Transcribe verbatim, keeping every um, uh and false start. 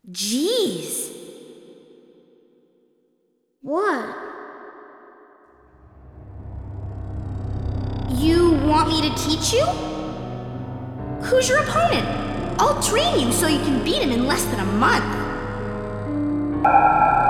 Jeez. What? You want me to teach you? Who's your opponent? I'll train you so you can beat him in less than a month.